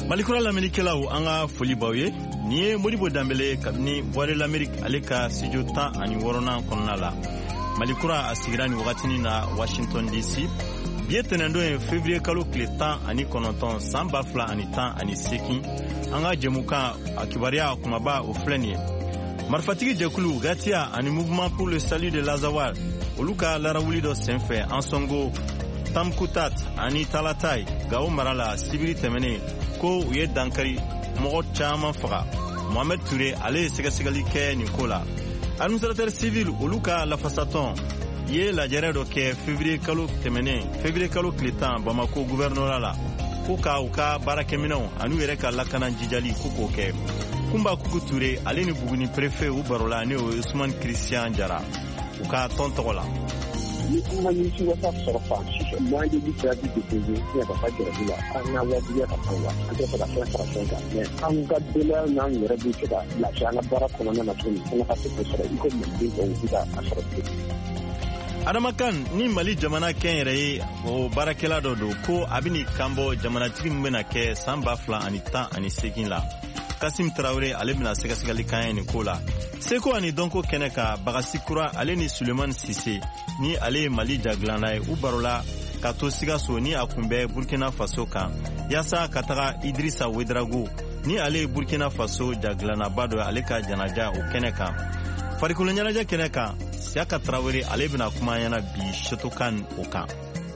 Malikura l'Américain anga foli bawye ni Modibo Dambele kabni Voix de l'Amérique aleka studio tan ani worona konnala Malikura asigira ni wakatini na Washington DC bietenendo en février kalo kle tan ani konoton samba fla ani tan ani seki anga jemuka akibaria kumaba oflenie Marfatigi Jekulu Gatia ani mouvement pour le salut de l'Azawad oluka larawulido senfe ansongo Tamkutat ani Talatai Gao Marala Sibiri Temene ko uye dankari mogo chama faga Mohamed Touré ale segasegali ke Nicola administrateur civil oluka la fasaton ye la jaredo ke février kalo kletan Bamako gouverneur la kuka uka barakemino anu yere ka lakana jijali kuko ke Kumba Kuku Touré ale ni buguni préfet u barola ne Ousmane Christian Jara uka tontola ni kuma ni shi wata sarfa shi ma da bisa da ke ya ba fage rabula ana wadi ya kafawa an ta fara fara ka ne an ga dole nan ya rabu shi da la sha na bara kuma na tuni kuma ka tafi sara iko mun din ko da asharati Adamakan ni Mali jamana kenre o barakela do ko abini kambo jamana tigi mbena ke samba fla anita ani sekin la Kasim Traoré ale bina segasegali kan ni kola Seko ani donko keneka bagasi kura ale ni Suleiman Sissé ni ale Mali jaglana u barola kato sigaso ni akumbe Burkina Faso kan yasa kataga Idrissa Ouedraogo ni ale Burkina Faso jaglana bado ale ka janaja o keneka farikolo nyanaja keneka Siaka Traoré ale bina kuma yana bi shotokan o kan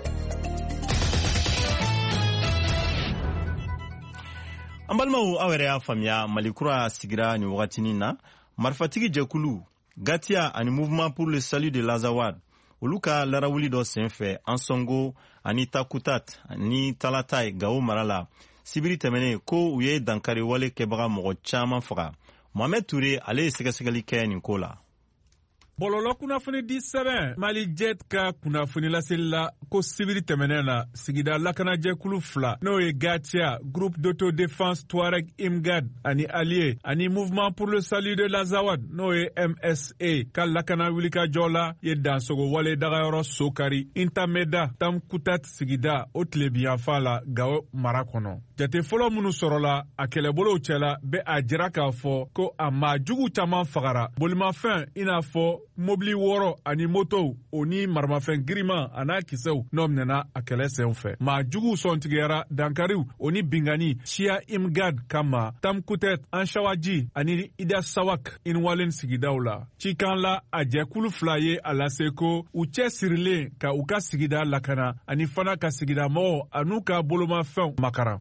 Ambalmaw awere ya famia Malikura sigira ni wakatini na Marfatigi Jekulu Gatia ani mouvement pour le salut de l'Azawad oluka larawuli do senfe ansongo ani Takutat ani Talatai Gao Marala Sibiri Temene ko uye dankari wale kebaga mogo chama faga Mohamed Touré ale segasegali ke Nicola Bololo kunafuni di sɛbɛn Mali jet ka kunafuni lasela ko sibiri tɛmɛnen na sigida lakana jɛkulu fila n'o ye Gatia groupe d'autodéfense Touareg Imgad ani allié ani mouvement pour le salut de l'Azawad n'o ye MSA ka lakana wulikajɔ la ye dansogo wale dagayɔrɔ sokari Intameda Tamkutat sigida o tilebiyanfa la Gao mara kɔnɔ jate fɔlɔ minnu sɔrɔla a kɛlɛbolow cɛla bɛ a jira k'a fɔ ko a maa jugu caman fagara bolimafɛn i n'a fɔ mobili wɔɔrɔ ani motow o ni maramafɛn giriman a n'a kisɛw n'o minɛna a kɛlɛ sen fɛ maa juguw sɔntigɛra dankariw o ni bingani Shia Imgad kama Tamkutet Anshawaji ani Ida Sawak Inwalen sigidaw la cikan la a jɛkulu fila ye a lase ko u cɛ sirilen ka u ka sigida lakana ani fana ka sigida mɔgɔw an'u ka bolomafɛnw makara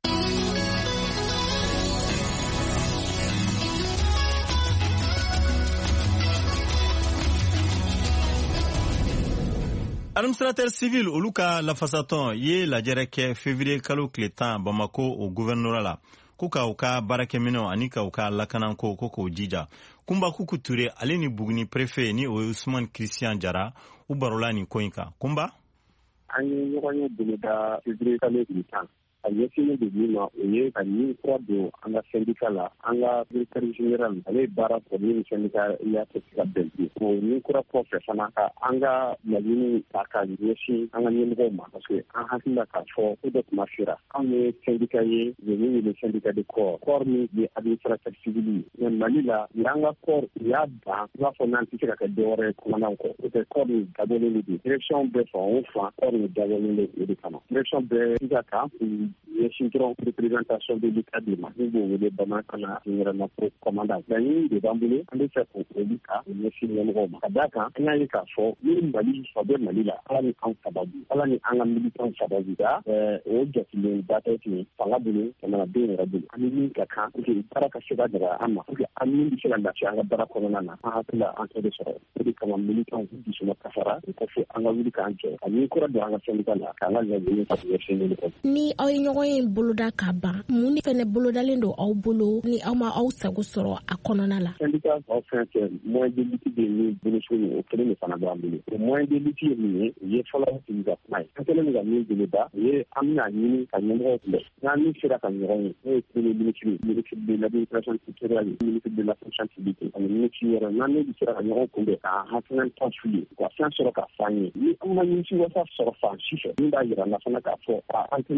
Administrateur civil oluka la fasaton ye la jereke février kalo kletan Bamako au gouverneur la kuka uka barakemino anika uka lakananko koko jija Kumba Kuku Touré ale ni buguni préfet ni Ousmane Christian Jara u barola ni koinka Kumba ani yogonye bulida février kalo kletan a ɲɛsinnen de min ma o ye ka nin kura don an ka syndicat la an ka directeur général ale ye baara fɔ ni syndicat ya tɛ se ka bɛn bi o nin kura kɔfɛ fana ka an ka laɲini ta ka ɲɛsin an ka ɲɛmɔgɔw ma parce que an hakili la k'a fɔ ko dɔ tuma sera anw ye syndicat ye ye min wele syndicat de corps min ye administrateur civil ye mais Mali la y'an ka corps u y'a ban i b'a fɔ n'an tɛ se ka kɛ dɔwɛrɛ ye commandant kɔ o tɛ corps nin dabɔlen de don direction bɛɛ fan o fan corps nin dabɔlen de o de kama direction bɛɛ se ka kan ɲɛsin dɔrɔn représentation de l'état de ma ni b'o wele bamanankan na généralement pour commandant laɲini de b'an bolo an bɛ fɛ k'o olu ka ɲɛsin ɲɛmɔgɔw ma ka d'a kan an y'a ye k'a fɔ ni Mali fa bɛ Mali la ala ni an sababu ala ni an ka militants sababu da o jatilen ba tɛ ten fanga bolo jamanadenw yɛrɛ bolo an ni min ka kan pour que baara ka se ka nɔgɔya an ma pour que an min bɛ se ka lafiya an ka baara kɔnɔna na an hakili la an tɛ de sɔrɔ o de kama militants dusuma kafara o kɔfɛ an ka wuli k'an jɔ ka nin kura don an ka syndicat la k'an ka laɲini ka ɲɛsin ɲɛmɔgɔw ni aw ye ɲɔgɔn ye boloda ka ban mun ni fɛnɛ bolodalen don aw bolo ni aw ma aw sago sɔrɔ a kɔnɔna la syndicat aw fɛn fɛn moyen de lutte de ni boloso ni o kelen de fana b'an bolo o moyen de lutte ye min ye o ye fɔlɔ sigi ka kuma ye an kɛlen ka min boloda o ye an bɛna ɲini ka ɲɛmɔgɔw kunbɛn n'an min sera ka ɲɔgɔn ye n'o ye premier ministre de l'administration territoriale ministre de la fonction publique ani ministre yɛrɛ n'an n'olu sera ka ɲɔgɔn kunbɛn ka hakilina ta f'u ye ka fɛn sɔrɔ ka f'an ye ni an ma nimisi wasa sɔrɔ fan si fɛ min b'a yira an na fana k'a fɔ an tɛna taa sɛbɛn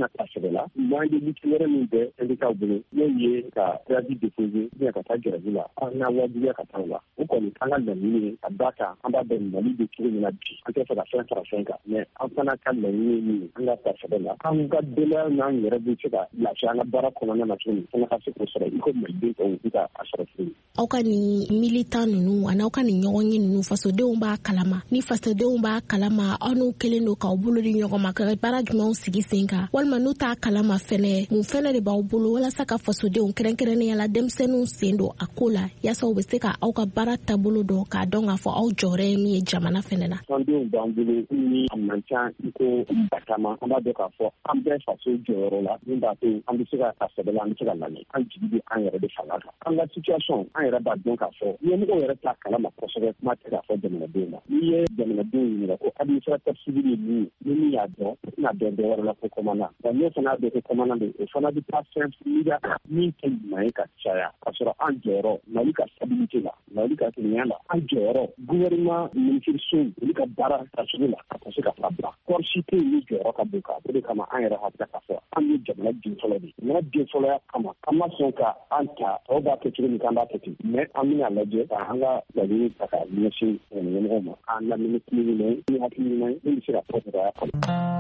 de la moins de l'itinéraire nous de syndicat bolo ye ka préavis déposé bien ka grève la on a wajiya ka tanga o ko ni kala da ni abaka amba de mali de kiri na bi an ta fara fin fara fin ka mais an fana kan la ni an ga ta fada an ga de la na yɛrɛ bi se ka lafiya an ka baara kɔnɔna na tuguni fana ka se k'o sɔrɔ i ko maliden tɔw bi ka a sɔrɔ tuguni. Aw ka ni militant ninnu ani aw ka ni ɲɔgɔn ye ninnu fasodenw b'a kalama ni fasodenw b'a kalama aw n'u kelen don k'aw bolo di ɲɔgɔn ma ka baara jumɛnw sigi sen kan walima n'u t'a kalama fɛnɛ mun fɛnɛ de b'aw bolo walasa ka fasodenw kɛrɛnkɛrɛnnenya la denmisɛnninw sen don a ko la yaasa u bɛ se ka aw ka baara taabolo dɔn k'a dɔn k'a fɔ aw jɔyɔrɔ ye min ye jamana fɛnɛ na. Fɛndenw b'an bolo ni a man ca i ko ba caman an b'a dɔn k'a fɔ an bɛɛ faso jɔyɔrɔ la min b'a to an bɛ se ka sɛbɛn an bɛ se ka lamɛn an jigi bɛ an yɛrɛ de fanga kan an ka situation an yɛrɛ b'a dɔn k'a fɔ ɲɛmɔgɔw yɛrɛ t'a kalama kosɛbɛ kuma tɛ k'a fɔ jamanadenw ma n'i ye jamanadenw ɲininka ko administrateur civil ye min ye ni min y'a dɔn i tɛna dɔn dɔ wɛrɛ la ko commandant wa n'o fana y'a dɔn ko commandant don o fana bɛ taa fɛn miiriya min tɛ ɲuman ye ka caya k'a sɔrɔ an jɔyɔrɔ Mali ka stabilité la Mali ka kɛnɛya la an jɔyɔrɔ gouvernement ministère olu ka baara tacogo la ka se ka fara bila kɔrɔsi tɛ olu jɔyɔrɔ ka bon kan o de kama an yɛrɛ hakilila k'a fɔ an ye jamana den fɔlɔ de jamana den fɔlɔya kama an ma sɔn ka an ta tɔw b'a kɛ cogo min k'an b'a kɛ ten mais an bɛna lajɛ ka an ka laɲini ta ka ɲɛsin ɲɛmɔgɔw ma an lamini kili ɲuman ye ni hakili ɲuman ye min bɛ se ka tɔgɔya kɔnɔ.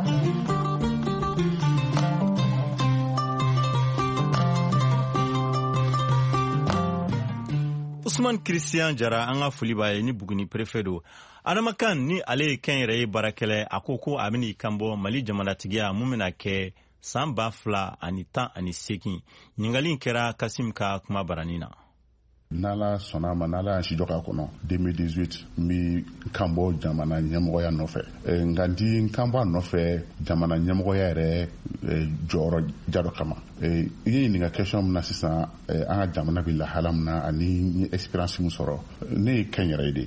Usman Christian Jara an ka foli b'a ye ni Buguni préfet don Adama Kan ni ale ye kɛnyɛrɛ ye baarakɛla a ko ko a bɛna i kanbɔ Mali jamanatigiya mun bɛna kɛ san 2018 ɲininkali kɛra Kasim ka kuma barani na. N'ala sɔnna ma n'ala y'an si jɔ k'a kɔnɔ 2018 n bɛ kan bɔ jamana ɲɛmɔgɔya nɔfɛ nka n ti kan bɔ a nɔfɛ jamana ɲɛmɔgɔya yɛrɛ jɔyɔrɔ jadɔ kama i ye ɲininka question min na sisan an ka jamana bɛ lahala min na ani n ye expérience min sɔrɔ ne ye kɛnyɛrɛ ye de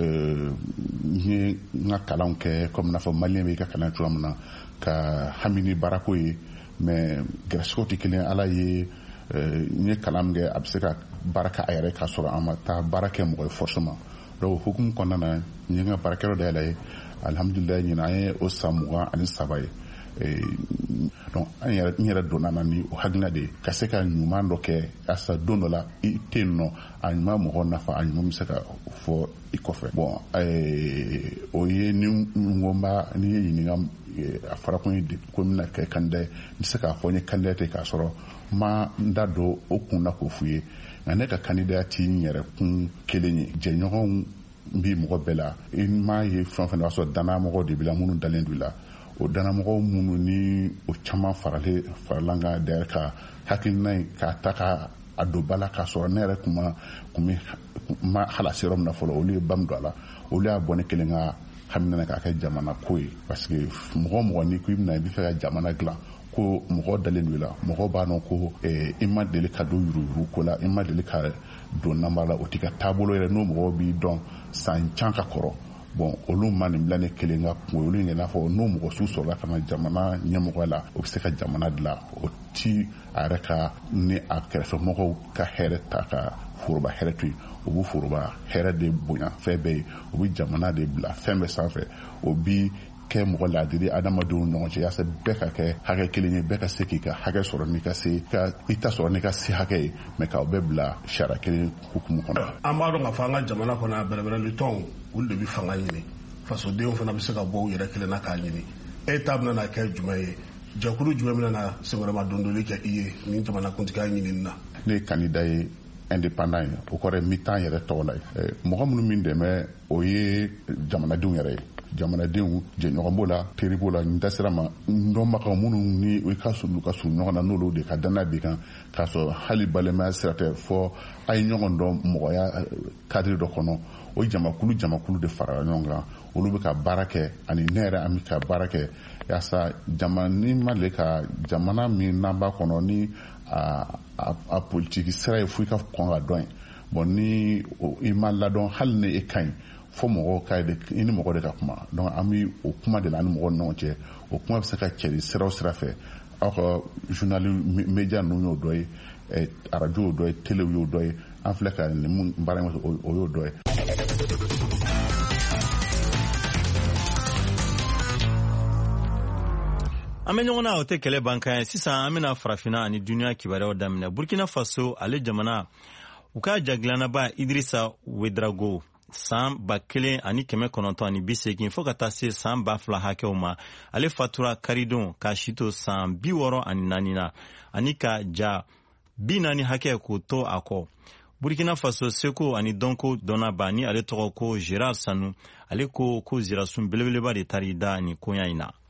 n ye n ka kalanw kɛ comme n'a fɔ maliyɛn bɛ i ka kalan cogoya min na ka hami ni baarako ye mais gɛrɛsɛgɛw tɛ kelen ala ye n ye kalan min kɛ a bɛ se ka baara kɛ a yɛrɛ k'a sɔrɔ a ma taa baara kɛ mɔgɔ ye forcément donc hukumu kɔnɔna na n ye n ka baarakɛyɔrɔ dayɛlɛ ye alhamdulilayi ɲinan an ye o san 23 ye donc n yɛrɛ donna na ni o hakilina de ye ka se ka ɲuman dɔ kɛ asa don dɔ la i tɛ yen nɔ a ɲuman mɔgɔ nafa a ɲuman bɛ se ka fɔ i kɔfɛ bon o ye ni n ko ni ye ɲininka a fɔra ko n bɛna kɛ candidat ye n tɛ se k'a fɔ n ye candidat ye k'a sɔrɔ ma n da don o kun na k'o f'u ye nka ne ka candidat ti n yɛrɛ kun kelen ye jɛɲɔgɔnw bi mɔgɔ bɛɛ la i m'a ye fɛn o fɛn b'a sɔrɔ danamɔgɔ de b'i la minnu dalen don i la o danamɔgɔ minnu ni o caman faralan kan derrière ka hakilina in k'a ta ka a don ba la k'a sɔrɔ ne yɛrɛ kun ma halasi yɔrɔ min na fɔlɔ olu ye ba min don a la olu y'a bɔ ne kelen ka hamina k'a kɛ jamana ko ye parce que mɔgɔ n'i ko i bɛna i bɛ fɛ ka jamana dilan ko mɔgɔ dalen don i la mɔgɔ b'a dɔn ko i ma deli ka don yuruguyurugu ko la i ma deli ka don namba la o tɛ ka taabolo yɛrɛ n'o mɔgɔw b'i dɔn san can ka kɔrɔ bon olu ma nin bila ne kelen ka kun olu in n'a fɔ n'o mɔgɔ su sɔrɔla ka na jamana ɲɛmɔgɔ la o bɛ se ka jamana dilan o ti a yɛrɛ ka ni a kɛrɛfɛmɔgɔw ka hɛrɛ ta ka foroba hɛrɛ to yen o bɛ foroba hɛrɛ de bonya fɛn bɛɛ ye o bɛ jamana de bila fɛn bɛɛ sanfɛ o bi kɛ mɔgɔ ladiri adamadenw ɲɔgɔn cɛ yaasa bɛɛ ka kɛ hakɛ kelen ye bɛɛ ka se k'i ka hakɛ sɔrɔ n'i ka se i ta sɔrɔ n'i ka se hakɛ ye mais k'aw bɛɛ bila sariya kelen hukumu kɔnɔ. An b'a dɔn k'a fɔ an ka jamana kɔnɔ a bɛrɛbɛrɛli tɔnw olu de bɛ fanga ɲini fasodenw fana bɛ se ka bɔ u yɛrɛ kelen na k'a ɲini e ta bɛna kɛ jumɛn ye jɛkulu jumɛn bɛna na sɛbɛrɛma dondoli kɛ i ye ni jamanakuntigiya ɲinini na. Ne ye candidat ye indépendant ye o kɔrɔ ye n bɛ taa n yɛrɛ tɔgɔ la ye mɔgɔ minnu min dɛmɛ o ye jamanadenw yɛrɛ ye jamanadenw jɛɲɔgɔn b'o la teri b'o la n da sera ma n dɔnbagaw minnu ni u ka surun ɲɔgɔn na n'olu de ka danaya b'i kan k'a sɔrɔ hali balimaya sira tɛ fɔ a ye ɲɔgɔn dɔn mɔgɔya kadiri dɔ kɔnɔ o jamakulu de farala ɲɔgɔn kan olu bɛ ka baara kɛ ani ne yɛrɛ an bɛ ka baara kɛ yaasa ni ma le ka jamana min n'an b'a kɔnɔ ni a politiki sira ye fo i ka kɔn ka dɔn ye bon ni i ma ladɔn hali ni e ka ɲi fo mɔgɔw ka i ni mɔgɔ de ka kuma donc an bɛ o kuma de la ani mɔgɔw ni ɲɔgɔn cɛ o kuma bɛ se ka cɛri sira o sira fɛ aw ka journal média ninnu y'o dɔ ye radio y'o dɔ ye télé y'o dɔ ye an filɛ ka nin baara in o y'o dɔ ye. An bɛ ɲɔgɔn na o tɛ kɛlɛ ban kan ye. Sisan an bɛna farafina ani duniya kibaruyaw daminɛ. Burkina Faso ale jamana u ka jagilannaba Idrissa Ouédraogo san 1980 fo ka taa se san 2000 hakɛw ma. Ale fatura karidon ka sito san 64 na ani ka ja 40 hakɛ k'o to a kɔ. Burkina Faso seko ani dɔnko dɔnnaba ni ale tɔgɔ ko Gérard Sanu ale ko zirasun belebeleba de tari da ni koɲa in na.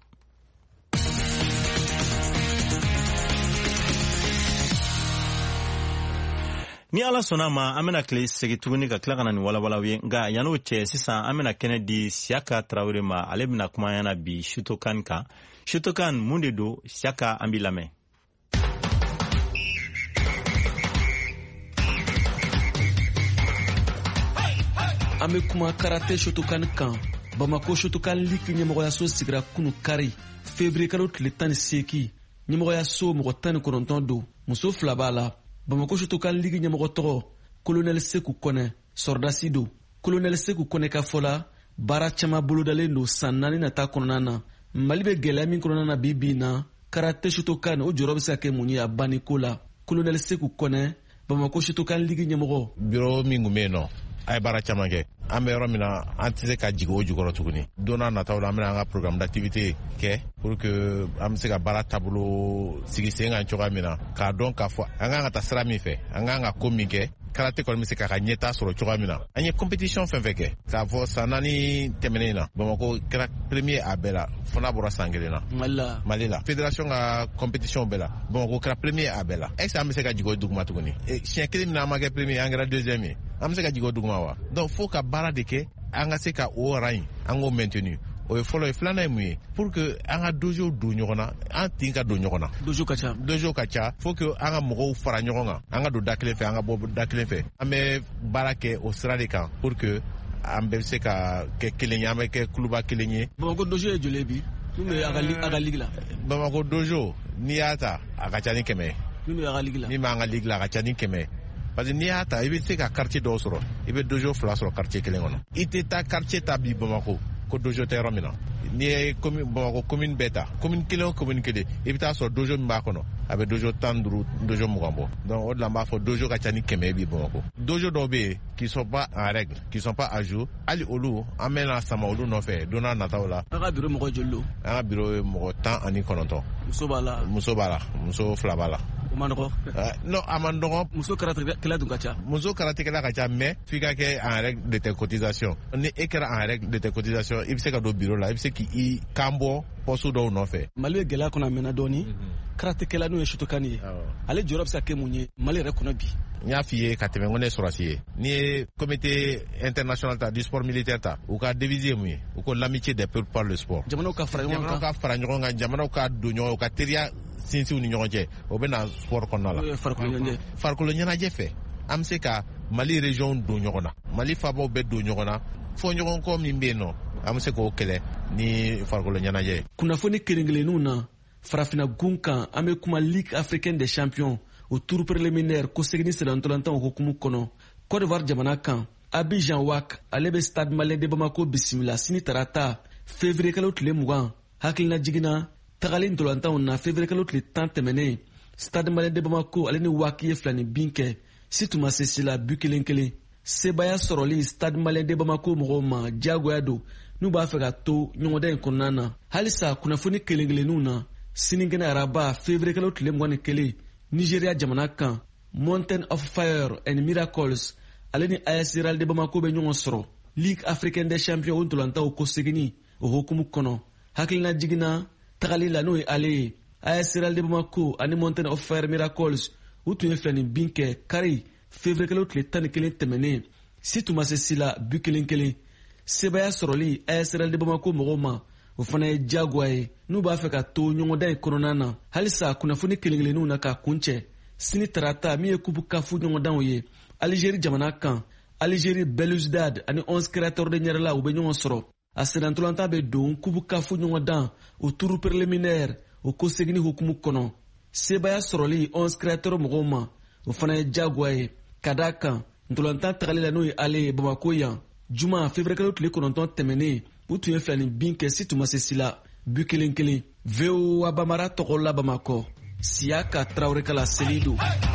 Ni ala sɔnna ma an bɛna tile segi tuguni ka tila ka na ni walawalaw ye nka yan'o cɛ sisan an bɛna kɛnɛ di Siaka Traoré ma ale bɛna kuma yana bi Shutokan kan. Shutokan mun de don Siaka an b'i lamɛn. An bɛ kuma karate Shutokan kan. Bamako Shutokan Ligue ɲɛmɔgɔyaso sigira kunu kari février kalo tile 18 ɲɛmɔgɔyaso mɔgɔ 19 don muso 2 b'a la. Bamako Shutokan Ligue ɲɛmɔgɔ tɔgɔ Colonel Sekou Kone sɔrdasi don. Colonel Sekou Kone ka fɔla baara caman bolodalen don san 4 nata kɔnɔna na. Mali bɛ gɛlɛya min kɔnɔna na bi na karate Shutokan o jɔyɔrɔ bɛ se ka kɛ mun ye a banni ko la. Colonel Sekou Kone Bamako Shutokan Ligue ɲɛmɔgɔ. Bureau min kun bɛ yen nɔ a ye baara caman kɛ. An bɛ yɔrɔ min na an tɛ se ka jigin o jukɔrɔ tuguni. Don n'a nataw la an bɛna an ka programme d'activité kɛ pour que an bɛ se ka baara taabolo sigi sen kan cogoya min na k'a dɔn k'a fɔ an kan ka taa sira min fɛ an kan ka ko min kɛ karate kɔni bɛ se k'a ka ɲɛtaa sɔrɔ cogoya min na. An ye compétition fɛn fɛn kɛ k'a fɔ san 4 tɛmɛnen na Bamako kɛra premier a bɛɛ la fo n'a bɔra san 1 na. Mali la fédération ka compétition bɛɛ la Bamako kɛra premier a bɛɛ la. Est-ce que an bɛ se ka jigin o duguma tuguni? Siɲɛ kelen min na an ma kɛ premier an kɛra deuxième ye. An bɛ se ka jigin o duguma wa? Donc fo ka baara de kɛ an ka se ka o rang in an k'o maintenu. O ye fɔlɔ ye. Filanan ye mun ye pour que an ka dojo don ɲɔgɔn na an tin ka don ɲɔgɔn na. Dojo ka ca faut que an ka mɔgɔw fara ɲɔgɔn kan an ka don da kelen fɛ an ka bɔ da kelen fɛ. An bɛ baara kɛ o sira de kan pour que an bɛ se ka kɛ kelen ye an bɛ kɛ kuluba kelen ye. Bamako dojo ye joli bi? Min bɛ a ka ligue la. Bamako dojo n'i y'a ta a ka ca ni 100. Min bɛ a ka ligue la. Min b'an ka ligue la a ka ca ni 100. Parce que n'i y'a ta i bɛ se ka quartier dɔw sɔrɔ i bɛ dojo 2 sɔrɔ quartier kelen kɔnɔ. I tɛ taa quartier ta bi Bamako ko dojo tɛ yɔrɔ min na. N'i ye Bamako commune bɛɛ ta commune kelen o commune kelen i bɛ taa sɔrɔ dojo min b'a kɔnɔ a bɛ dojo 15 dojo 20 bɔ. Donc o de la n b'a fɔ dojo ka ca ni 100 bi Bamako. Dojo dɔw bɛ yen qui sont pas en règle qui sont pas à jour hali olu an bɛna sama olu nɔfɛ don n'a nataw la. An ka bureau mɔgɔ joli don? An ka bureau ye mɔgɔ 19. Muso b'a la? Muso b'a la muso 2 b'a la. O man nɔgɔ? Non a man nɔgɔ. Muso karatekɛla dun ka ca? Muso karatekɛla ka ca mais f'i ka kɛ en règle de tes cotisations. Ni e kɛra en règle de tes cotisations i bɛ se ka don bureau la i bɛ se k'i kan bɔ poste dɔw nɔfɛ. Mali bɛ gɛlɛya kɔnɔ a mɛnna dɔɔni. Karatekɛla n'o ye Shutokan ye ale jɔyɔrɔ bɛ se ka kɛ mun ye Mali yɛrɛ kɔnɔ bi? N y'a f'i ye ka tɛmɛ n ko ne sɔrɔsi ye. N'i ye comité international ta du sport militaire ta u ka devise ye mun ye u ko l'amitié des peuples par le sport. Jamanaw ka fara ɲɔgɔn kan jamanaw ka don ɲɔgɔn u ka teriya sinsinw ni ɲɔgɔn cɛ o bɛ na sport kɔnɔna la. Farikolo ɲɛnajɛ fɛ an bɛ se ka Mali région don ɲɔgɔn na Mali fabaw bɛɛ don ɲɔgɔn na fɔ ɲɔgɔn kɔ min bɛ yen nɔ an bɛ se k'o kɛlɛ ni farikolo ɲɛnajɛ. Kunnafoni kelen-kelenninw na farafina gun kan an bɛ kuma Ligue africaine des champions o tour préliminaire ko segini sera ntolantan o hukumu kɔnɔ Côte d'Ivoire jamana kan Abidjan WAC ale bɛ Stade Malien de Bamako bisimila sini tarata février kalo tile 20 hakilina jiginna tagali ntolantanw na février kalo tile 10 tɛmɛnen Stade Malien de Bamako ale ni WAC ye 2-2 kɛ si tuma se sila but 1-1 sebaya sɔrɔli Stade Malien de Bamako mɔgɔw ma diyagoya don n'u b'a fɛ ka to ɲɔgɔndan in kɔnɔna na halisa kunnafoni kelen-kelenninw na sinikɛnɛ araba février kalo tile 21 Nigeria jamana kan Mountain of Fire and Miracles ale ni AS Real de Bamako bɛ ɲɔgɔn sɔrɔ Ligue africaine des champions o ntolantaw ko segini o hukumu kɔnɔ hakilina jiginna tagali la n'o ye ale ye AS Real de Bamako ani Mountain of Fire Miracles u tun ye 2-2 kɛ kari février kalo tile 11 tɛmɛnen si tuma se sila but 1-1 sebaya sɔrɔli AS Real de Bamako mɔgɔw ma o fana ye diyagoya ye n'u b'a fɛ ka to ɲɔgɔndan in kɔnɔna na halisa kunnafoni kelen-kelenninw na ka kuncɛ sini tarata min ye kubu kafu ɲɔgɔndanw ye Algérie jamana kan Algérie Belouizdad ani 11 créateurs de ɲɛrɛla u bɛ ɲɔgɔn sɔrɔ a senantolantan bɛ don kubu kafu ɲɔgɔndan o tour préliminaire o ko segini hukumu kɔnɔ sebaya sɔrɔli 11 créateurs mɔgɔw ma o fana ye diyagoya ye ka d'a kan ntolantan tagali la n'o ye ale ye Bamako yan juma février kalo tile 9 tɛmɛnen u tun ye 2-2 kɛ si tuma se sila but 1-1 VOA Bambara togola Bamako Siaka Traoré kala Selidou.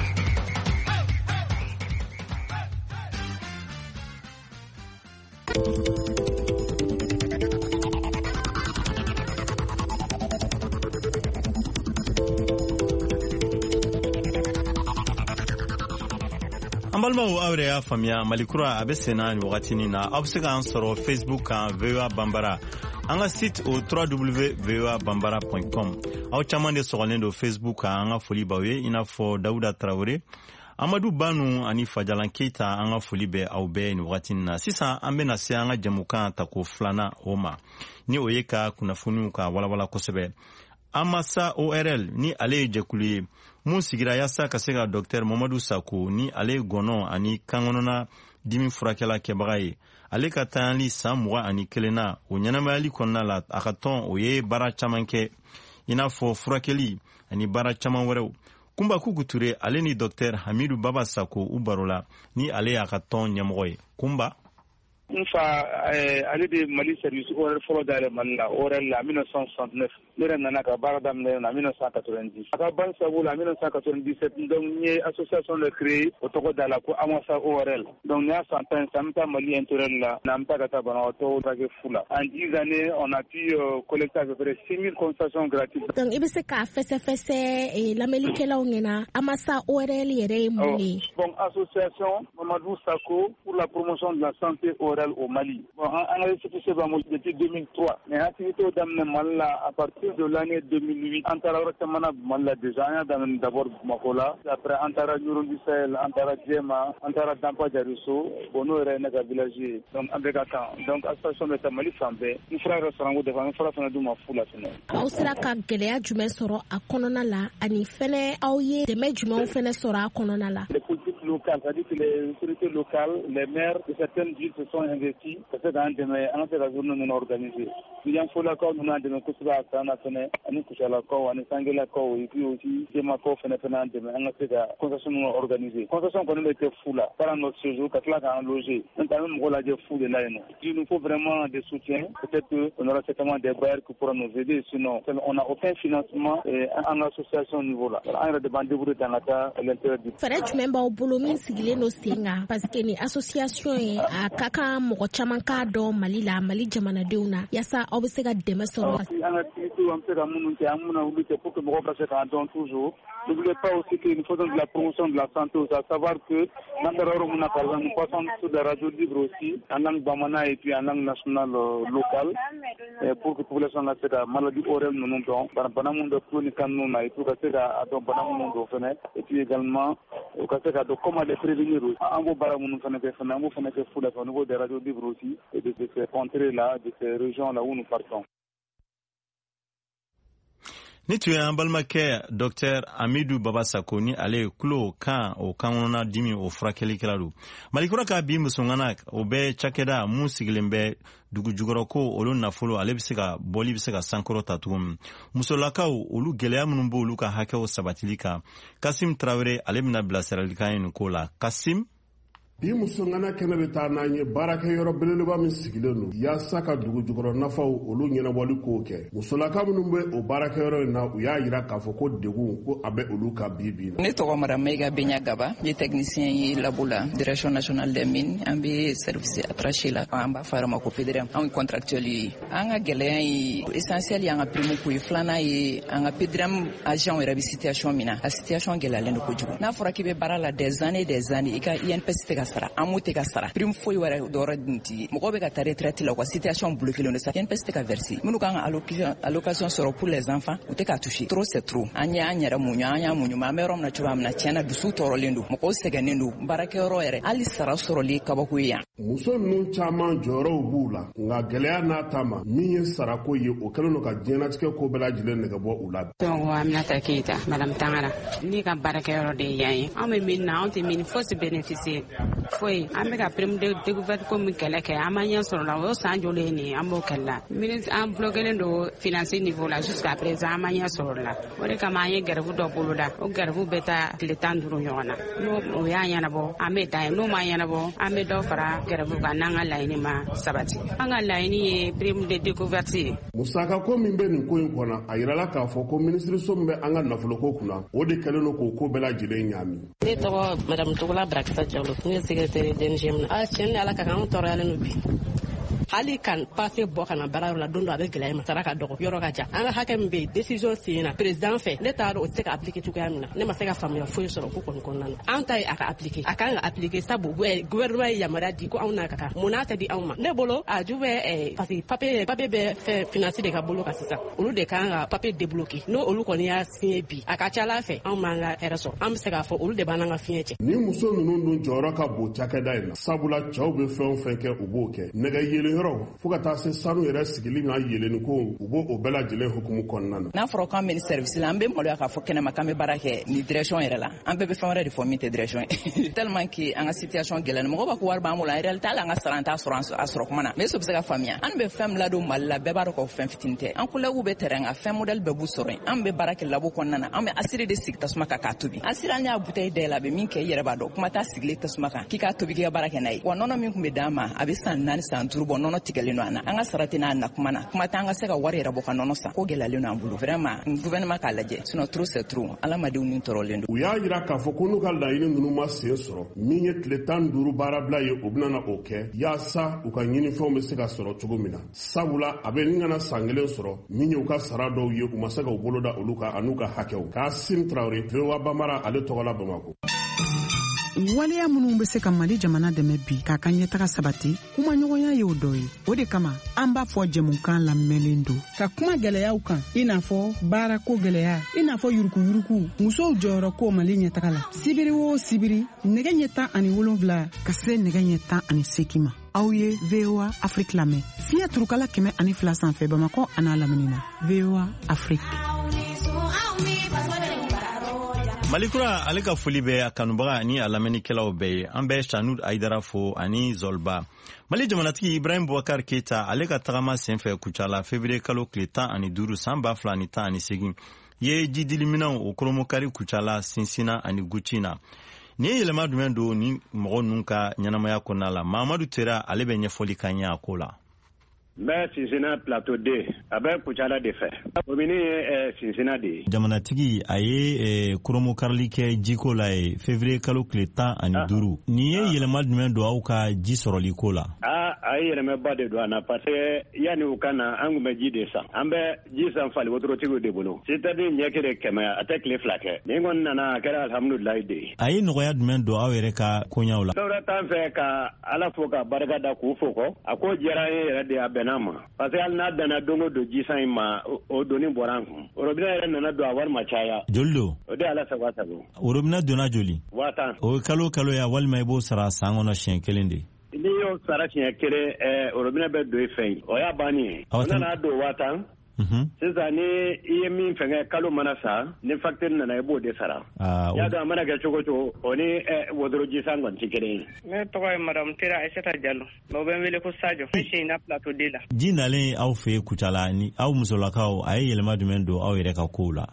Ambalmaw awre ya famia malikura abesena ni wakatini na absega ansoro Facebook kan VOA Bambara anga site au www.voabambara.com aw chaman de sogalendo Facebook anga foli bawe ina fo Dauda Traoré Amadou Banu ani Fajalan Keita anga foli be aw be ni wakatini na sisa ambe na se anga jamukan tako flana oma ni oyeka kunafunu ka walawala kosebe Amasa ORL ni ale jekuli mun sigira yasa kasega Dr Mamadou Sako ni ale gono ani kangonona dimi furakela kebagai ale ka tanli samwa ani kelena o nyanamali konna la akaton oye bara chamanke ina fo furakeli ani bara chaman werew kumba kukuture ale ni Dr Hamidou Baba Sako ubarola ni ale akaton nyamoy kumba Nfa ale de Mali service oral folo dale Mali oral la 1969 lera nana ka baradam le na 1990 aka ban sabu la 1997 donc ni association le créé au togo dala ko amasa oral donc nya santan samta Mali intérêt la namta kata bana auto bagé fula en 10 années on a pu collecter à peu près 6000 consultations gratuites donc ibise ka fesse et la melikela ngena amasa oral yere muni bon association Mamadou Sako pour la promotion de la santé orale au Mali. Bon, en réalité, c'est depuis 2003. Mais l'activité d'Amne Malla, à partir de l'année 2008, Antara Rotamana Malla déjà, d'abord Makola, après Antara Nurundi Sahel, Antara Djema, Antara Dampa Jaruso, Bono et Renaga Village, donc Ambegatan. Donc, association de Mali Sambé, une frère restaurant de Van Frafana Douma Foula Fene. Ausraka Gelea Jume Soro à Kononala, Ani Fene, Aouye, de Medjumon Fene Sora à Kononala. Les politiques locales, c'est-à-dire que les autorités locales, les maires de certaines villes se sont investis parce que dans des en fait la journée non organisée. Il y a un faux accord nous dans nos coups à ça national, on est couché à l'accord, on est sangué l'accord et puis aussi des macos fait maintenant des en fait la concession non organisée. Concession qu'on était fou là, par notre séjour, quand là quand logé, on a même rôle à dire fou de là. Il nous faut vraiment des soutiens. Peut-être qu'on aura certainement des bailleurs qui pourront nous aider, sinon on n'a aucun financement en association au niveau là. On a demandé vous dans la cas l'intérêt du. Fallait même pas au boulot min sigile no singa parce que ni association a kaka mo chamanka do Mali la Mali jamana deuna yasa obsega demesoro en activité on peut amunuke amuna lutter pour que mo passer quand donc toujours. N'oubliez pas aussi que nous faisons de la promotion de la santé, à savoir que nous passons sur la radio libre aussi, en langue bamana et puis en langue nationale locale, pour que la population ait la maladie orale nous nous donnons, banamundo chronique nous et pour que la banamundo fene et puis également comment les prévenir aussi. En vos baramundo fene fene, vous fene que fou au niveau des radios libres aussi et de ces contrées là, de ces régions là où nous partons. Ni tu es un balmaké Dr Hamidou Baba Sako ni ale kulo kan o kanona dimi o frakeli keladu malikura ka bi musungana o be chakeda mu sigilembe dugu jugoroko olu nafolo ale biseka boli biseka sankoro tatum musolaka olu gelea munumbo olu ka hakeo sabatilika Kasim Traoré ale mina blaseralika en kola Kasim bi musongana kene be taa nanye baraka yoro beleleba min sigilenu yasa ka dugu jukɔrɔ nafaw olu ɲɛnabɔli ko kɛ musolaka minnu be o baraka yɔrɔ na u y'a yira k'a fɔ ko degun ko a bɛ olu ka bibi na. Ne tɔgɔ Maramaiga Benya Gaba ye technicien ye labo la direction nationale des mines an be service attaché la an b'a fɔ ma ko PDRM an contractuel ye an ka gɛlɛya ye essentiel y'an ka prime ko ye filanan ye an ka PDRM agent yɛrɛ be situation min na a situation gɛlɛyalen do kojugu n'a fɔra k'i bɛ baara la des années i ka INPS tɛ ka sara amu tɛ ka sara prime foyi wɛrɛ dɔwɛrɛ dun ti mɔgɔ bɛ ka taa retraite la quoi situation bloquée don sa INPS tɛ ka verser minnu kan ka allocation sɔrɔ pour les enfants u tɛ ka toucher trop c'est trop an yɛrɛ muɲu an y'a muɲu mais an bɛ yɔrɔ min na cogoya min na tiɲɛna dusu tɔɔrɔlen don mɔgɔw sɛgɛnnen don baarakɛyɔrɔ yɛrɛ hali sara sɔrɔli kabako ye yan. Muso ninnu caman jɔyɔrɔw b'u la nka gɛlɛya n'a ta ma min ye sarako ye o kɛlen don ka diɲɛnatigɛ ko bɛɛ lajɛlen nɛgɛ bɔ u la. Donc Aminata Keita madame Tangara ni ka baarakɛyɔrɔ de ye yan ye an bɛ min na an tɛ min fosi bénéficier foi an bɛ ka prime de découverte ko min kɛlɛ kɛ an ma ɲɛ sɔrɔ la o san joli ni an b'o kɛlɛ ministre an bloqué do financier niveau la jusqu'à présent an ma ɲɛ sɔrɔ la o de kama an ye grève dɔ boloda o grève bɛ taa tile 15 ɲɔgɔn na n'o o y'a ɲɛnabɔ an bɛ taa n'o ma ɲɛnabɔ an bɛ dɔ fara grève kan n'an ka laɲini ma sabati an ka laɲini ye prime de découverte ye musaka ko min bɛ nin ko in kɔnɔ a yirala k'a fɔ ko ministre so min bɛ an ka nafoloko kunna o de kɛlen don k'o ko bɛɛ lajɛlen ɲaami. Ne tɔgɔ madame Togola Brakita Diallo ne ye secrétaire DNGM na tiɲɛ ni ala ka kan an tɔɔrɔyalen no bi hali kan papier bɔ kana baara la don dɔ a bɛ gɛlɛya ma sara ka dɔgɔ yɔrɔ ka jan an ka hakɛ min bɛ décision sen na président fɛ ne t'a dɔn o tɛ se ka appliquer cogoya min na ne ma se ka faamuya foyi sɔrɔ ko kɔni kɔnɔna na an ta ye a ka appliquer a kan ka appliquer sabu gouvernement ye yamaruya di ko anw n'a ka kan mun n'a tɛ di anw ma ne bolo a ju bɛ parce que papier bɛ fɛn finance de ka bolo kan sisan olu de kan ka papier débloquer n'o olu kɔni y'a signé bi a ka ca ala fɛ anw m'an ka hɛrɛ sɔrɔ an bɛ se k'a fɔ olu de b'an ka fiɲɛ cɛ. ni muso ninnu dun jɔyɔrɔ ka bon cakɛda in na sabula cɛw bɛ fɛn o fɛn kɛ u b'o kɛ nɛgɛ yeelen yɔrɔ fo ka taa se sanu yɛrɛ sigili n'a yeeleni ko u b'o o bɛɛ lajɛlen hukumu kɔnɔna na. n'a fɔra k'an bɛ ni service la an bɛ maloya k'a fɔ kɛnɛma k'an bɛ baara kɛ ni direction yɛrɛ la an bɛɛ bɛ fɛn wɛrɛ de fɔ min tɛ direction ye tellement que an ka situation gɛlɛn mɔgɔ b'a ko wari b'an bolo en réalité hali an ka sara an t'a sɔrɔ a sɔrɔ kuma na mais eso bɛ se ka faamuya an bɛ fɛn min ladon Mali la bɛɛ b'a dɔn k'o fɛn fitinin tɛ an collègues bɛ terrain kan fɛn modèle bɛɛ b'u sɔrɔ yen an bɛ baara kɛ labo kɔnɔna na an bɛ asiri de sigi tasuma kan k'a tobi asiri an y'a bouteille dayɛlɛ a bɛ min kɛ i yɛrɛ b'a dɔn kuma t'a sigilen tasuma kan k'i k'a tobi k'i ka baara kɛ n'a ye wa nɔnɔ min tun bɛ d'an ma a bɛ san 4 san 5 bɔ nɔnɔ tigɛlen don an na an ka sara tɛ n'a na kuma na kuma t'an ka se ka wari yɛrɛ bɔ ka nɔnɔ san ko gɛlɛyalen don an bolo vraiment gouvernement k'a lajɛ sinon trop c'est trop alamadenw ni tɔɔrɔlen don. u y'a jira k'a fɔ ko n'u ka laɲini ninnu ma sen sɔrɔ min ye tile 15 baarabila ye o bɛna na o kɛ yaasa u ka ɲinifɛnw bɛ se ka sɔrɔ cogo min na sabula a bɛ ni kana san 1 sɔrɔ min ye u ka sara dɔw ye u ma se ka u bolo da olu kan an'u ka hakɛw Kasim Traoré VOA Bambara ale tɔgɔ la Bamako. waleya minnu bɛ se ka Mali jamana dɛmɛ bi k'a ka ɲɛtaga sabati kuma ɲɔgɔnya ye o dɔ ye o de kama an b'a fɔ jɛmukan lamɛnlen don ka kuma gɛlɛyaw kan i n'a fɔ baarako gɛlɛya i n'a fɔ yuruguyurugu musow jɔyɔrɔ ko Mali ɲɛtaga la sibiri o sibiri nɛgɛ ɲɛ 17 ka se nɛgɛ ɲɛ 18 ma aw ye VOA Afrique lamɛn fiɲɛ turukala 102 sanfɛ Bamako a n'a lamini na VOA Afrique. Malikura ale ka foli bɛ a kanubaga ani a lamɛnnikɛlaw bɛɛ ye an bɛ Chanud Aidara fo ani Zolba. Mali jamanatigi Ibrahim Boubacar Keita ale ka tagama senfɛ Kucala février kalo tile 15 san 2018 ye jidiliminɛw o koromokari Kucala Sinsina ani Gucina. Ni ye yɛlɛma jumɛn don ni mɔgɔ ninnu ka ɲɛnamaya kɔnɔna la Mamadou Tera ale bɛ ɲɛfɔli ka ɲɛ a ko la. Mɛ Sinsina plateau 2 a bɛ Kucala de fɛ komini ye Sinsina de ye. Jamanatigi a ye koromokarili kɛ jiko la ye février kalo tile 15 nin ye yɛlɛma jumɛn don aw ka ji sɔrɔli ko la. A ye yɛlɛmɛba de don a na parce que yanni u ka na an tun bɛ ji de san an bɛ ji san fali wotorotigiw de bolo c'est-à-dire ɲɛ kelen 100 a tɛ tile 2 kɛ nin kɔni nana a kɛra alhamdulilayi de ye. A ye nɔgɔya jumɛn don aw yɛrɛ ka koɲaw la. dɔwɛrɛ t'an fɛ ka Ala fo ka barika da k'u fo kɔ a ko diyara an ye yɛrɛ de a bɛnna ma parce que hali n'a danna don o don ji san in ma o doni bɔra an kun robinet yɛrɛ nana don a wari ma caya. Joli don? O de Ala sago a sago. Robinet donna joli? 5000. O ye kalo ya walima i b'o sara san kɔnɔ siɲɛ 1 de. N'i y'o sara siɲɛ 1 robinet bɛ don i fɛ yen o y'a bannen ye. O nana don 5000. sisan ni i ye min fɛngɛ kalo mana sa ni facture nana i b'o de sara. Y'a dɔn a mana kɛ cogo cogo o ni wodoroji san kɔni tɛ kelen ye. Ne tɔgɔ ye madame Tera Aissata Diallo mais o bɛ n wele ko Sadio ne si na plateau 2 la. Ji nalen aw fɛ Kucala ni aw musolakaw a ye yɛlɛma jumɛn don aw yɛrɛ ka kow la?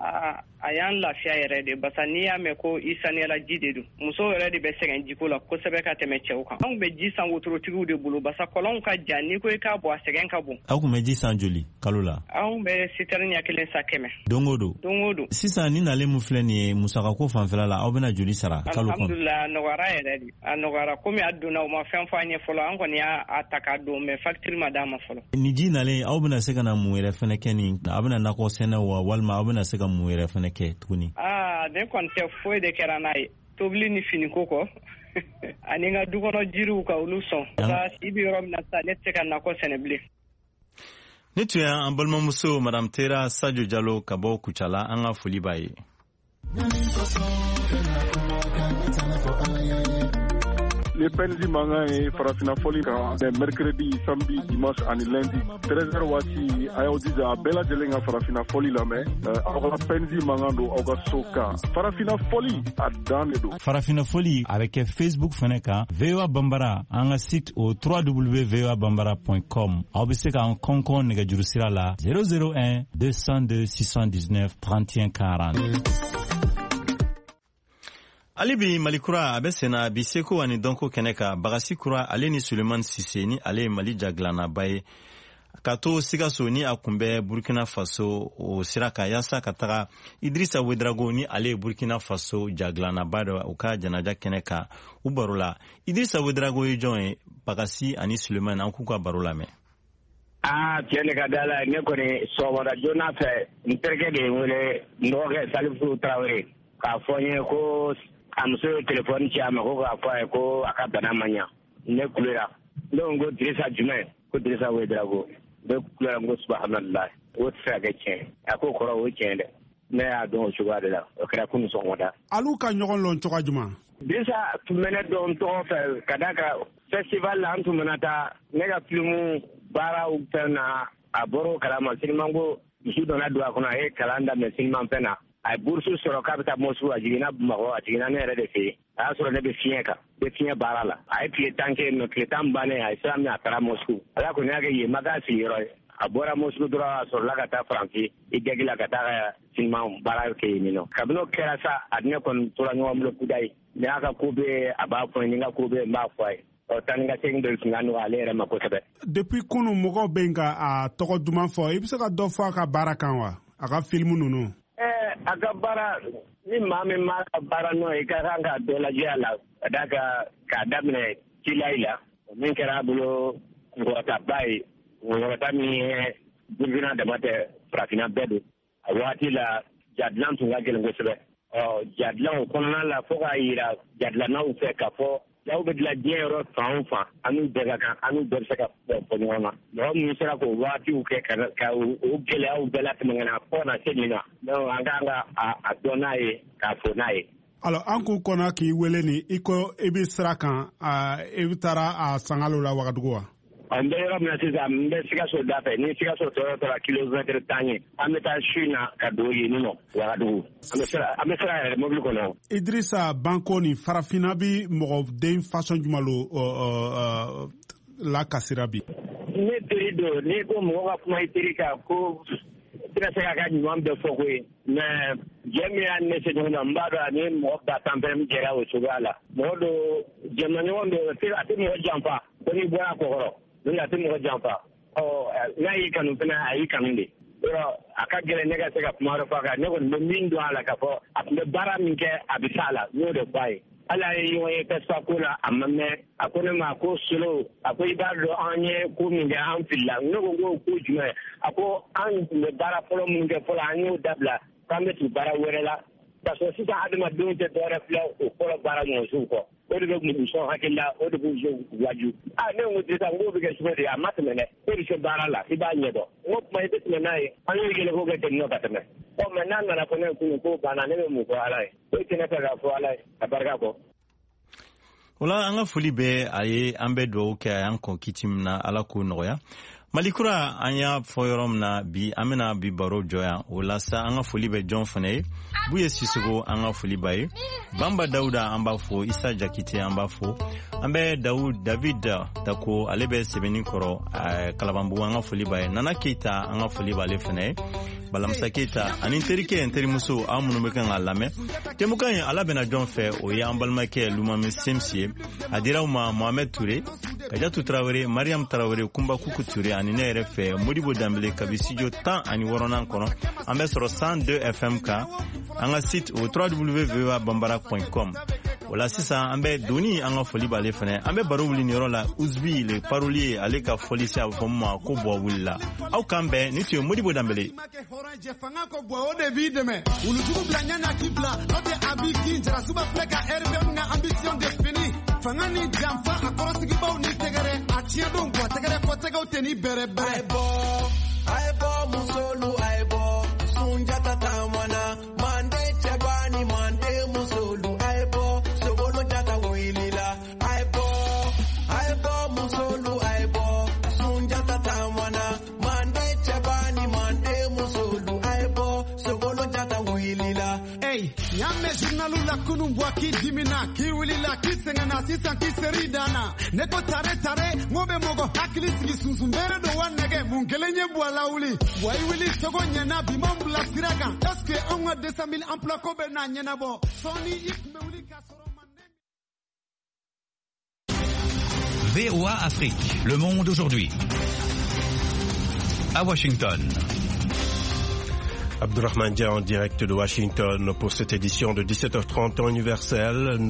A y'an lafiya yɛrɛ de basa n'i y'a mɛn ko i saniyala ji de don musow yɛrɛ de bɛ sɛgɛn jiko la kosɛbɛ ka tɛmɛ cɛw kan anw bɛ ji san wotorotigiw de bolo basa kɔlɔnw ka jan n'i ko i k'a bɔ a sɛgɛn ka bon. Aw kun bɛ ji san joli kalo la? Anw bɛ citerne ɲɛ 1 sa 100 don o don. Don o don. Sisan ni nalen mun filɛ nin ye musakako fanfɛla la aw bɛna joli sara kalo kɔnɔ? Alhamdulillah a nɔgɔyara yɛrɛ de a nɔgɔyara komi a donna u ma fɛn fɔ an ye fɔlɔ an kɔni y'a ta k'a don mais facture ma d'a ma fɔlɔ. Ni ji nalen aw bɛna se ka na mun yɛrɛ fɛnɛ kɛ nin aw bɛna nakɔ sɛnɛ wa walima aw bɛna se ka mun yɛrɛ fɛnɛ kɛ tuguni? Ne kɔni tɛ foyi de kɛra n'a ye tobili ni finiko kɔ ani n ka dukɔnɔ jiriw ka olu sɔn i bɛ yɔrɔ min na sa ne tɛ se ka nakɔ sɛnɛ bilen. Ni tun y'an balimamuso Madame Tera Sadio Diallo ka bɔ Kucala an ka foli b'a ye. ni penzi manga e farafina foli kan de mercredi samedi dimanche ani lundi 13h wati ayo dija bela jelenga farafina foli la me awga penzi manga do awga soka farafina foli adane do farafina foli avec Facebook feneka VOA Bambara anga site au www.voabambara.com aw be se ka konkon nega jurusira la 001 202 619 31 40. Alibi Malikura abesena biseko ani donko keneka bagasi kura ale ni Suleiman Sise ni ale Mali jaglana baye kato Sikaso ni akumbe Burkina Faso o siraka yasa kataka Idrissa Wedrago ni ale Burkina Faso jaglana bado uka janaja keneka ubarola Idrissa Wedrago yijon bagasi ani Suleiman ankuka barola me tiene kadala ne ko ni sobara jona fe interke de wole ndoge Salifou Traoré ka fonye ko amso telefoni ci ama ko ka fa ko akabana manya ne kulera ndongo Idrissa Jume ko Idrissa Wedrago de kulera ngo subhanallah o tsa ga chen ako koro o chen de ne a don shuga de la o kra kunu so ngoda alu ka nyogon lon to kajuma bisa tumene don to fe kadaka festival la antu manata nega filmu bara upena aboro kalama sinimango isudo na dua kuna kalanda me sinimam pena ay bursu soro kapita mosu ajina mago ajina ne rede fi asoro ne be fieka be finya barala ay pie tanke no kletam bane ay sam ya tara mosu ala ko ne ga ye magasi yoro abora mosu dura soro la kata franki igegila kata sinimam bara ke mino kabno kerasa adne kon tura nyo amlo kudai ne aka kube aba ko ninga kube ma fai depuis kunu mogo benga a togo duman fo ibisa ka do fa ka barakan wa aka filmu nunu aka bara ni mame ma ka bara no e ka ranga do la jala daga ka damne kilaila min kera bulo ngota bai ngota mi bulvina de mate frafina bedu awati la jadlan tunga gele ngosebe jadlan ko na la fo ka ira jadlan na u fe ka fo yaw be la diero fa anu daga kan anu bersaka ko nyoma no mi sera ko wati u ke ka u gele au bela tmangana ko na senina no anga a donaye ka fo naye alors anku kona ki weleni iko ebi srakan evitara a sangalo la wagaduwa ambe ramna sisa mbe Sikaso dafe ni Sikaso tora kilometre tanye ameta shina kadoyi nino wagadugu amesra mobile kono Idrissa Banko ni farafina bi mo den façon jumalo la kasirabi ne terido ne ko mo ga kuma itirika ko tira seka ka nyam de fokwe na jemi an ne se nyona mbado ani mo da tampem jera o chugala modo jemani wondo ati mo jampa ni bwa ko horo ni ati mo jampa na yi kanu pena ayi kaninde ro akagere nega seka kumaro faka nego mindo ala ka fo atme bara minke abisala no de bai ala yi waye pesa kula amamme akone ma ko solo akoy bardo anye ko minge am filla nego go ko jume ako an me bara polo minge pola anyo dabla kambe tu bara werela taso sita adama donte dore fla ko polo bara no suko o de mu so hakilla o de bu waju ne ngudi ta ngo bige shode ya matmene o de bara la iba nyedo ngo mai de menai anyo gele ko ga tenno katame o menan na ko ne ko bana ne mu ko alai o tina ta ga fo alai abarga ko wala anga foli be aye ambe do ke an ko kitim na ala ko noya Malikura anya forum na bi amena bi baro joya wala sa anga foli be John Fane buye sisugo anga foli bae Bamba Dauda amba fo Isa Jakite amba fo ambe David dako alebe sebeni koro kalabambu anga foli bae Nana Keita anga foli bale Fane Balamsa Keita ani terike enteri muso amunu mekan alame temukan ala bena John Fe o ya ambalma ke lumame semsie adira uma Mohamed Touré Kajatu Traoré Mariam Traoré Kumba Kuku Touré ani ne refe Modibo Dambele kabisijo tan ani woronan kono ambe soro 102 FMK anga site au www.voabambara.com wala sisa ambe doni anga foli bale fane ambe baro wuli ni rola uzbi le parolier aleka foli sia fomma ko bo wulla au kambe ni tu Modibo Dambele fanga ko bo o de vide me ulujugu blanya na kibla no de abiki jara suba fleka RBM na ambition définie fanga ni jamfa akoro sigi baw ni tegere atia don ko tegere ko tego teni bere bere aibo musolu aibo sunjata tamana mande chabani mande musolu aibo sobolo jata woilila aibo dimina ki wulila ki sengana sisan ki seri dana ne ko tare tare ngobe mogo hakili sigi sunsumbere do wanege mun kelenye bwala wuli boy wuli togo nyana bi mon bla siraga est-ce que on a 200 000 emplois ko be na nyana bo soni ikme wuli ka soro VOA Afrique, le monde aujourd'hui. À Washington. Abdurrahman Dia en direct de Washington pour cette édition de 17h30 temps universel.